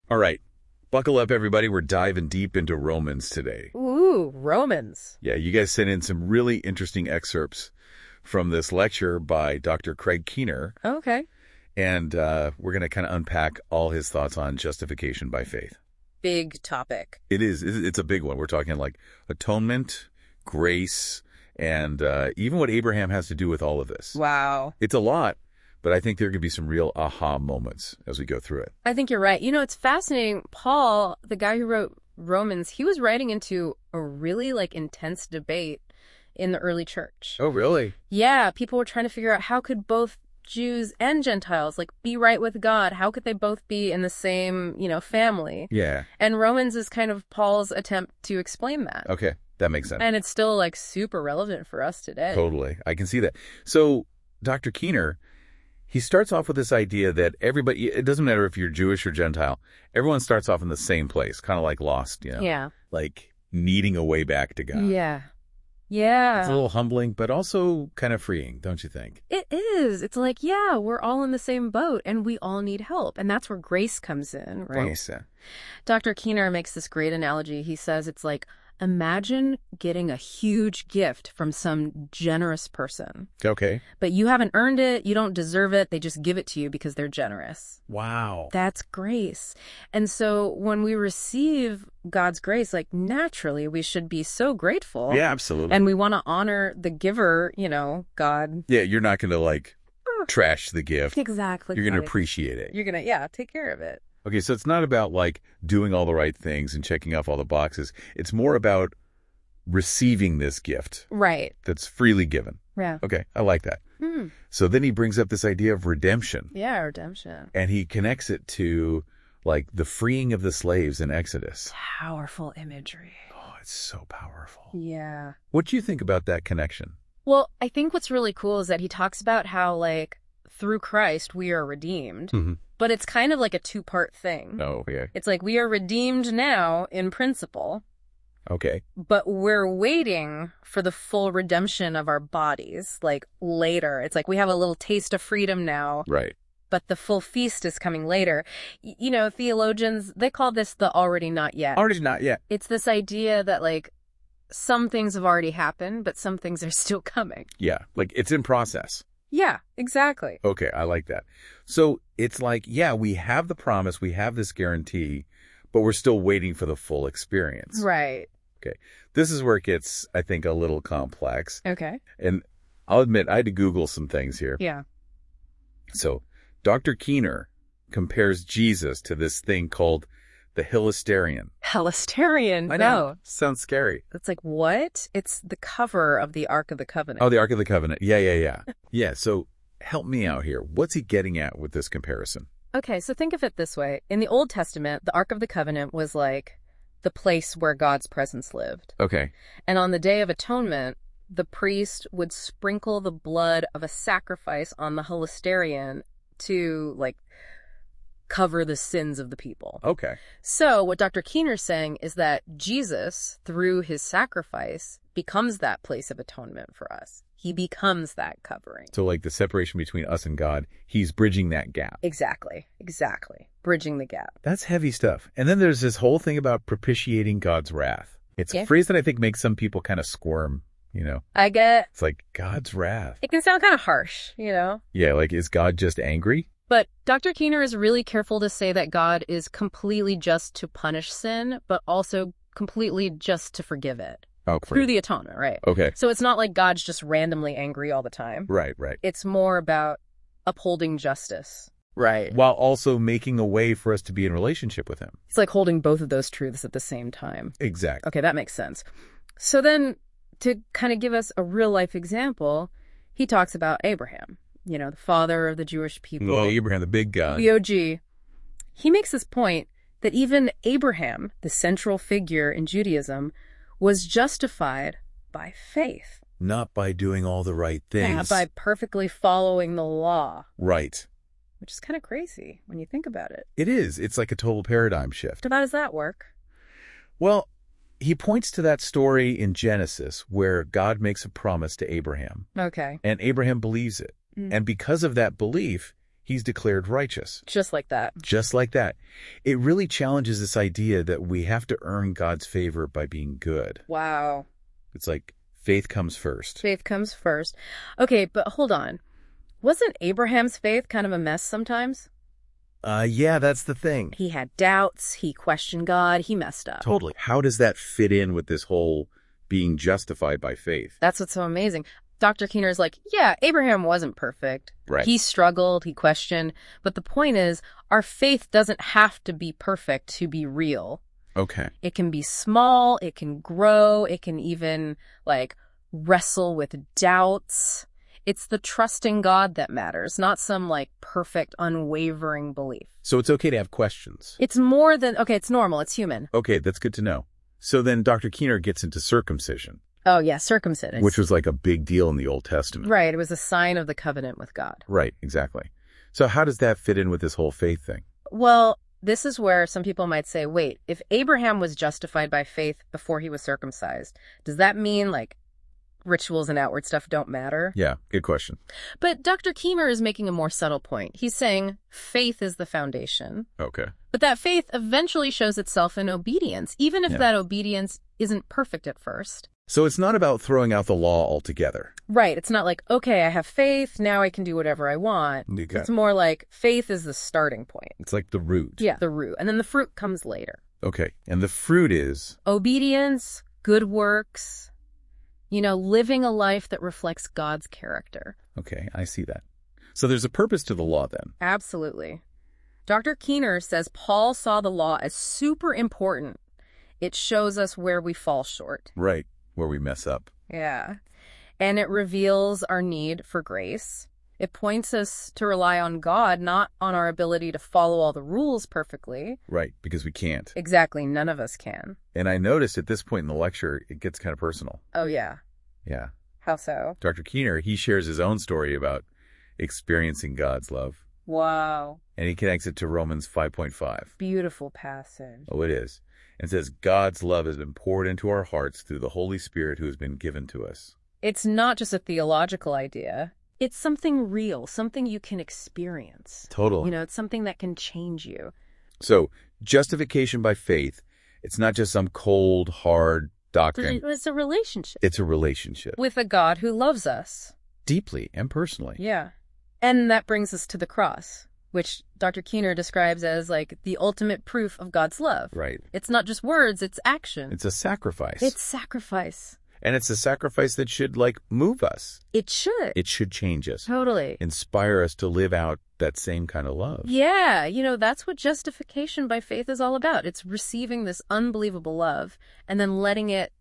All right. Buckle up, everybody. We're diving deep into Romans today. Ooh, Romans. Yeah, you guys sent in some really interesting excerpts from this lecture by Dr. Craig Keener. Okay. And we're going to kind of unpack all his thoughts on justification by faith. Big topic. It is. It's a big one. We're talking like atonement, grace, and even what Abraham has to do with all of this. Wow. It's a lot, but I think there could be some real aha moments as we go through it. I think you're right. You know, it's fascinating. Paul, the guy who wrote Romans, he was writing into a really intense debate in the early church. Oh, really? Yeah, people were trying to figure out how could both Jews and Gentiles be right with God? How could they both be in the same, family? Yeah. And Romans is kind of Paul's attempt to explain that. Okay, that makes sense. And it's still super relevant for us today. Totally. I can see that. So Dr. Keener, he starts off with this idea that everybody, it doesn't matter if you're Jewish or Gentile, everyone starts off in the same place, kind of like lost, Yeah. Like needing a way back to God. Yeah. Yeah. It's a little humbling, but also kind of freeing, don't you think? It is. It's we're all in the same boat and we all need help. And that's where grace comes in, right? Yes. Dr. Keener makes this great analogy. He says it's imagine getting a huge gift from some generous person. Okay. But you haven't earned it. You don't deserve it. They just give it to you because they're generous. Wow. That's grace. And so when we receive God's grace, naturally we should be so grateful. Yeah, absolutely. And we want to honor the giver, God. Yeah, you're not going to trash the gift. Exactly. You're going to appreciate it. You're going to, take care of it. Okay, so it's not about doing all the right things and checking off all the boxes. It's more about receiving this gift. Right. That's freely given. Yeah. Okay, I like that. So then he brings up this idea of redemption. Yeah, redemption. And he connects it to the freeing of the slaves in Exodus. Powerful imagery. Oh, it's so powerful. Yeah. What do you think about that connection? Well, I think what's really cool is that he talks about how through Christ we are redeemed. Mm-hmm. But it's kind of a two-part thing. Oh, yeah. It's we are redeemed now in principle. Okay. But we're waiting for the full redemption of our bodies, later. It's we have a little taste of freedom now. Right. But the full feast is coming later. Theologians, they call this the already not yet. Already not yet. It's this idea that some things have already happened, but some things are still coming. Yeah. It's in process. Yeah, exactly. Okay, I like that. So it's we have the promise, we have this guarantee, but we're still waiting for the full experience. Right. Okay. This is where it gets, I think, a little complex. Okay. And I'll admit, I had to Google some things here. Yeah. So Dr. Keener compares Jesus to this thing called the Hilasterion. Hilasterion? I know. No. Sounds scary. It's what? It's the cover of the Ark of the Covenant. Oh, the Ark of the Covenant. Yeah. Yeah, so help me out here. What's he getting at with this comparison? Okay, so think of it this way. In the Old Testament, the Ark of the Covenant was the place where God's presence lived. Okay. And on the Day of Atonement, the priest would sprinkle the blood of a sacrifice on the Hilasterion to, cover the sins of the people. Okay. So what Dr. Keener's saying is that Jesus, through his sacrifice, becomes that place of atonement for us. He becomes that covering. So the separation between us and God, he's bridging that gap. Exactly. Bridging the gap. That's heavy stuff. And then there's this whole thing about propitiating God's wrath. It's a phrase that I think makes some people kind of squirm, I get... It's God's wrath. It can sound kind of harsh, Yeah, is God just angry? But Dr. Keener is really careful to say that God is completely just to punish sin, but also completely just to forgive it. Oh, through the atonement, right? Okay. So it's not God's just randomly angry all the time. Right. It's more about upholding justice. Right. While also making a way for us to be in relationship with him. It's holding both of those truths at the same time. Exactly. Okay, that makes sense. So then, to kind of give us a real-life example, he talks about Abraham. The father of the Jewish people. Oh, Abraham, the big guy. The OG. He makes this point that even Abraham, the central figure in Judaism, was justified by faith. Not by doing all the right things. Yeah, by perfectly following the law. Right. Which is kind of crazy when you think about it. It is. It's a total paradigm shift. So how does that work? Well, he points to that story in Genesis where God makes a promise to Abraham. Okay. And Abraham believes it. And because of that belief, he's declared righteous. Just like that. Just like that. It really challenges this idea that we have to earn God's favor by being good. Wow. It's like faith comes first. Faith comes first. Okay, but hold on. Wasn't Abraham's faith kind of a mess sometimes? Yeah, that's the thing. He had doubts. He questioned God. He messed up. Totally. How does that fit in with this whole being justified by faith? That's what's so amazing. Dr. Keener's like, yeah, Abraham wasn't perfect. Right. He struggled, he questioned. But the point is, our faith doesn't have to be perfect to be real. Okay. It can be small, it can grow, it can even, wrestle with doubts. It's the trusting God that matters, not some, perfect, unwavering belief. So it's okay to have questions. It's more than, okay, it's normal, it's human. Okay, that's good to know. So then Dr. Keener gets into circumcision. Oh, yeah, circumcision. Which was like a big deal in the Old Testament. Right, it was a sign of the covenant with God. Right, exactly. So how does that fit in with this whole faith thing? Well, this is where some people might say, wait, if Abraham was justified by faith before he was circumcised, does that mean, rituals and outward stuff don't matter? Yeah, good question. But Dr. Keener is making a more subtle point. He's saying faith is the foundation. Okay. But that faith eventually shows itself in obedience, even if that obedience isn't perfect at first. So it's not about throwing out the law altogether. Right. It's not like, okay, I have faith, now I can do whatever I want. It's more like faith is the starting point. It's like the root. Yeah, the root. And then the fruit comes later. Okay. And the fruit is? Obedience, good works, living a life that reflects God's character. Okay, I see that. So there's a purpose to the law then? Absolutely. Dr. Keener says Paul saw the law as super important. It shows us where we fall short. Right, where we mess up. Yeah. And it reveals our need for grace. It points us to rely on God, not on our ability to follow all the rules perfectly. Right, because we can't. Exactly, none of us can. And I noticed at this point in the lecture, it gets kind of personal. Oh, yeah. Yeah. How so? Dr. Keener, he shares his own story about experiencing God's love. Wow. And he connects it to Romans 5.5. Beautiful passage. Oh, it is. And says, God's love has been poured into our hearts through the Holy Spirit who has been given to us. It's not just a theological idea. It's something real, something you can experience. Totally. It's something that can change you. So, justification by faith, it's not just some cold, hard doctrine. It's a relationship. It's a relationship. With a God who loves us. Deeply and personally. Yeah. And that brings us to the cross, which Dr. Keener describes as the ultimate proof of God's love. Right. It's not just words, it's action. It's a sacrifice. It's sacrifice. And it's a sacrifice that should, move us. It should. It should change us. Totally. Inspire us to live out that same kind of love. Yeah. That's what justification by faith is all about. It's receiving this unbelievable love and then letting it,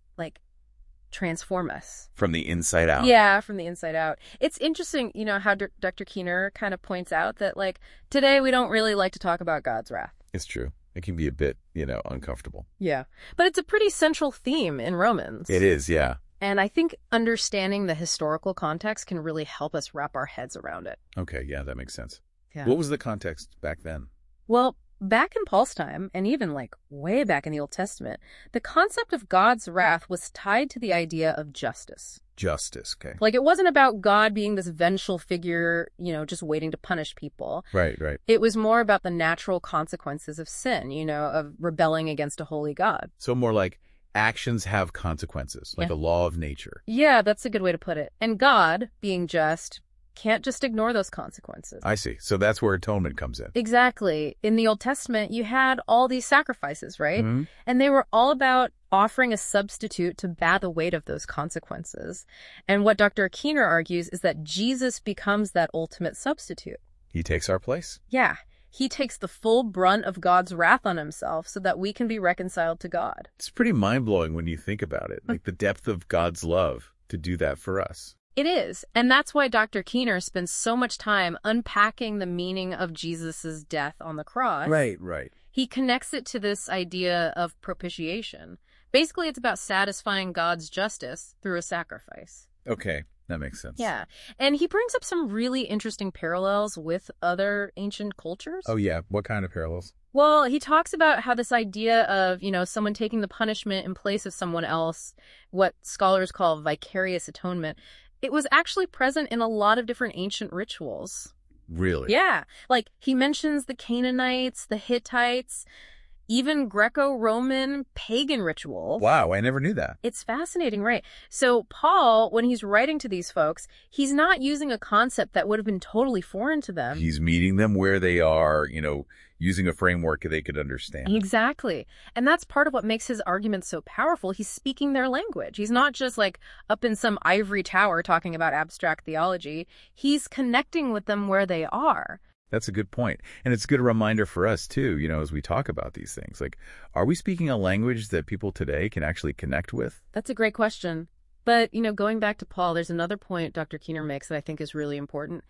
transform us. From the inside out. Yeah, from the inside out. It's interesting, how Dr. Keener kind of points out that, today we don't really like to talk about God's wrath. It's true. It can be a bit, uncomfortable. Yeah. But it's a pretty central theme in Romans. It is, yeah. And I think understanding the historical context can really help us wrap our heads around it. Okay, yeah, that makes sense. Yeah. What was the context back then? Well, back in Paul's time, and even way back in the Old Testament, the concept of God's wrath was tied to the idea of justice. Justice, okay. It wasn't about God being this vengeful figure, just waiting to punish people. Right, right. It was more about the natural consequences of sin, of rebelling against a holy God. So more like actions have consequences, like a law of nature. Yeah, that's a good way to put it. And God, being just, can't just ignore those consequences. I see. So that's where atonement comes in. Exactly. In the Old Testament, you had all these sacrifices, right? Mm-hmm. And they were all about offering a substitute to bear the weight of those consequences. And what Dr. Keener argues is that Jesus becomes that ultimate substitute. He takes our place? Yeah. He takes the full brunt of God's wrath on himself so that we can be reconciled to God. It's pretty mind-blowing when you think about it, the depth of God's love to do that for us. It is. And that's why Dr. Keener spends so much time unpacking the meaning of Jesus' death on the cross. Right. He connects it to this idea of propitiation. Basically, it's about satisfying God's justice through a sacrifice. Okay, that makes sense. Yeah. And he brings up some really interesting parallels with other ancient cultures. Oh, yeah. What kind of parallels? Well, he talks about how this idea of, someone taking the punishment in place of someone else, what scholars call vicarious atonement, it was actually present in a lot of different ancient rituals. Really? Yeah. Like, he mentions the Canaanites, the Hittites, even Greco-Roman pagan rituals. Wow, I never knew that. It's fascinating, right? So Paul, when he's writing to these folks, he's not using a concept that would have been totally foreign to them. He's meeting them where they are, using a framework they could understand. Exactly. And that's part of what makes his argument so powerful. He's speaking their language. He's not just like up in some ivory tower talking about abstract theology. He's connecting with them where they are. That's a good point. And it's a good reminder for us, too, as we talk about these things. Like, are we speaking a language that people today can actually connect with? That's a great question. But, going back to Paul, there's another point Dr. Keener makes that I think is really important.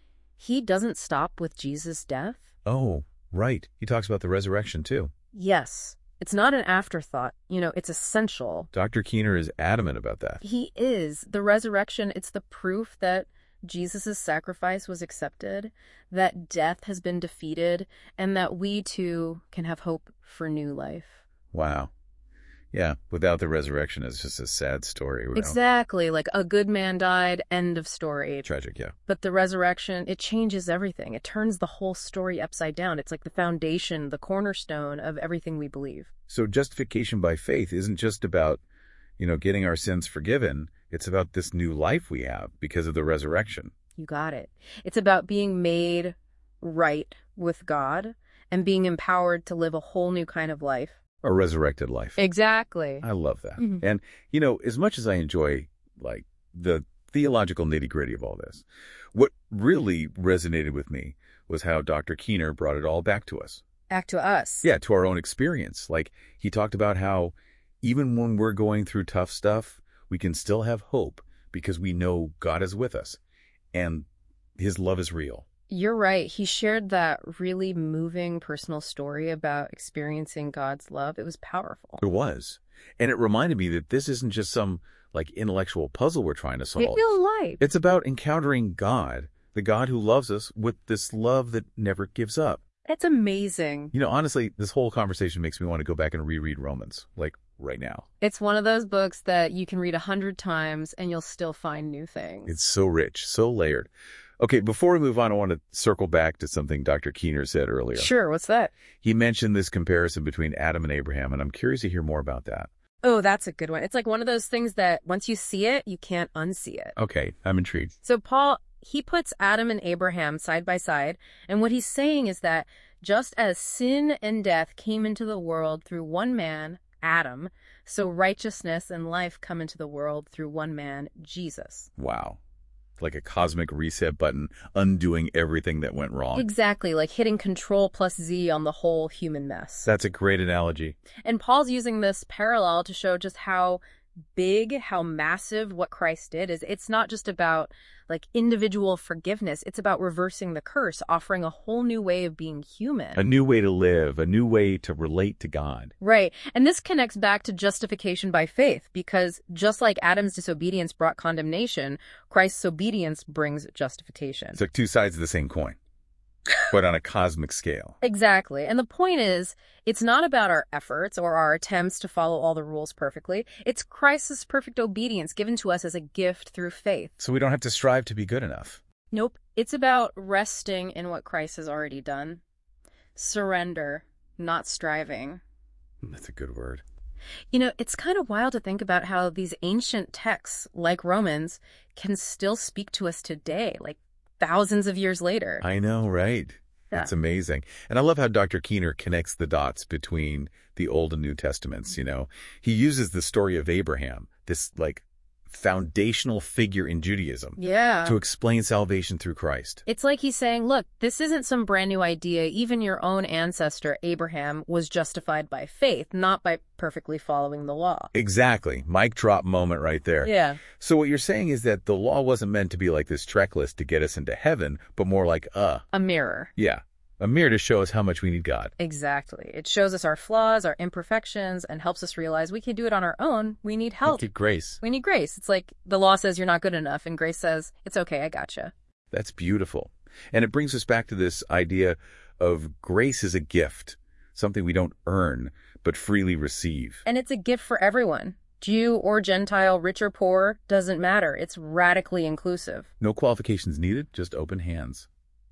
He doesn't stop with Jesus' death. Oh, right. He talks about the resurrection, too. Yes. It's not an afterthought. It's essential. Dr. Keener is adamant about that. He is. The resurrection, it's the proof that Jesus' sacrifice was accepted, that death has been defeated, and that we too can have hope for new life. Wow. Yeah, without the resurrection, it's just a sad story. Exactly, like a good man died, end of story. Tragic, yeah. But the resurrection, it changes everything. It turns the whole story upside down. It's like the foundation, the cornerstone of everything we believe. So justification by faith isn't just about, getting our sins forgiven. It's about this new life we have because of the resurrection. You got it. It's about being made right with God and being empowered to live a whole new kind of life. A resurrected life. Exactly. I love that. Mm-hmm. And, as much as I enjoy, the theological nitty-gritty of all this, what really resonated with me was how Dr. Keener brought it all back to us. Back to us. Yeah, to our own experience. Like, he talked about how even when we're going through tough stuff, we can still have hope because we know God is with us and his love is real. You're right. He shared that really moving personal story about experiencing God's love. It was powerful. It was. And it reminded me that this isn't just some intellectual puzzle we're trying to solve. Real life. It's about encountering God, the God who loves us with this love that never gives up. It's amazing. Honestly, this whole conversation makes me want to go back and reread Romans, right now. It's one of those books that you can read 100 times and you'll still find new things. It's so rich, so layered. Okay, before we move on, I want to circle back to something Dr. Keener said earlier. Sure, what's that? He mentioned this comparison between Adam and Abraham, and I'm curious to hear more about that. Oh, that's a good one. It's like one of those things that once you see it, you can't unsee it. Okay, I'm intrigued. So Paul, he puts Adam and Abraham side by side, and what he's saying is that just as sin and death came into the world through one man, Adam, so righteousness and life come into the world through one man, Jesus. Wow. Like a cosmic reset button, undoing everything that went wrong. Exactly, like hitting Control plus Z on the whole human mess. That's a great analogy. And Paul's using this parallel to show just how big, how massive what Christ did is. It's not just about individual forgiveness. It's about reversing the curse, offering a whole new way of being human. A new way to live, a new way to relate to God. Right. And this connects back to justification by faith, because just like Adam's disobedience brought condemnation, Christ's obedience brings justification. It's like two sides of the same coin, but on a cosmic scale. Exactly. And the point is, it's not about our efforts or our attempts to follow all the rules perfectly. It's Christ's perfect obedience given to us as a gift through faith. So we don't have to strive to be good enough. Nope. It's about resting in what Christ has already done. Surrender, not striving. That's a good word. It's kind of wild to think about how these ancient texts, like Romans, can still speak to us today, thousands of years later. I know, right? Yeah. That's amazing. And I love how Dr. Keener connects the dots between the Old and New Testaments, He uses the story of Abraham, this foundational figure in Judaism, to explain salvation through Christ. It's like he's saying, look, this isn't some brand new idea. Even your own ancestor, Abraham, was justified by faith, not by perfectly following the law. Exactly. Mic drop moment right there. Yeah. So what you're saying is that the law wasn't meant to be like this checklist to get us into heaven, but more like a mirror. Yeah. A mirror to show us how much we need God. Exactly. It shows us our flaws, our imperfections, and helps us realize we can do it on our own. We need help. We need grace. We need grace. It's like the law says you're not good enough, and grace says, it's okay, I gotcha. That's beautiful. And it brings us back to this idea of grace as a gift, something we don't earn, but freely receive. And it's a gift for everyone. Jew or Gentile, rich or poor, doesn't matter. It's radically inclusive. No qualifications needed, just open hands.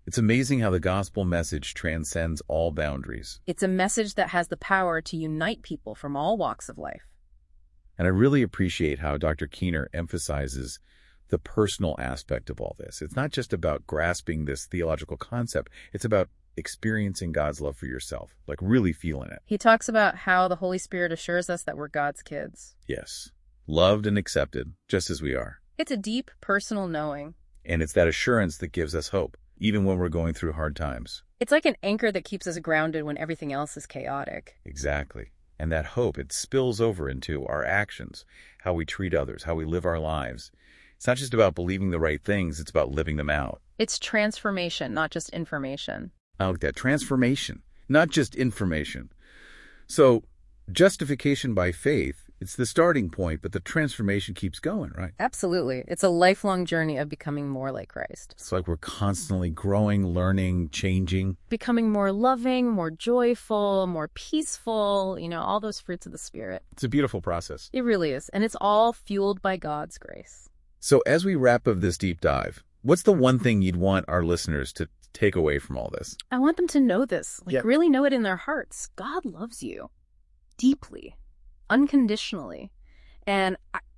It's amazing how the gospel message transcends all boundaries. It's a message that has the power to unite people from all walks of life. And I really appreciate how Dr. Keener emphasizes the personal aspect of all this. It's not just about grasping this theological concept. It's about experiencing God's love for yourself, like really feeling it. He talks about how the Holy Spirit assures us that we're God's kids. Yes. Loved and accepted, just as we are. It's a deep, personal knowing. And it's that assurance that gives us hope, even when we're going through hard times. It's like an anchor that keeps us grounded when everything else is chaotic. Exactly. And that hope, it spills over into our actions, how we treat others, how we live our lives. It's not just about believing the right things, it's about living them out. It's transformation, not just information. I like that. Transformation, not just information. So, justification by faith, it's the starting point, but the transformation keeps going, right? Absolutely. It's a lifelong journey of becoming more like Christ. It's like we're constantly growing, learning, changing. Becoming more loving, more joyful, more peaceful, all those fruits of the Spirit. It's a beautiful process. It really is. And it's all fueled by God's grace. So as we wrap up this deep dive, what's the one thing you'd want our listeners to take away from all this? I want them to know this, really know it in their hearts. God loves you deeply, unconditionally. And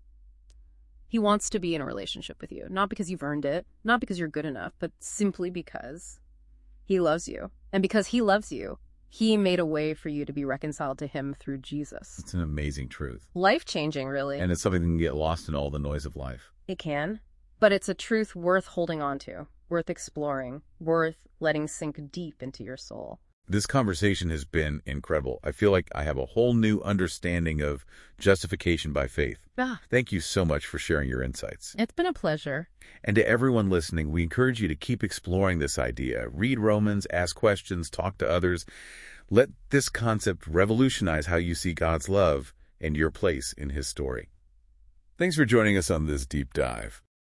he wants to be in a relationship with you, not because you've earned it, not because you're good enough, but simply because he loves you. And because he loves you, he made a way for you to be reconciled to him through Jesus. It's an amazing truth. Life-changing, really. And it's something that can get lost in all the noise of life. It can, but it's a truth worth holding on to, worth exploring, worth letting sink deep into your soul. This conversation has been incredible. I feel like I have a whole new understanding of justification by faith. Thank you so much for sharing your insights. It's been a pleasure. And to everyone listening, we encourage you to keep exploring this idea. Read Romans, ask questions, talk to others. Let this concept revolutionize how you see God's love and your place in his story. Thanks for joining us on this deep dive.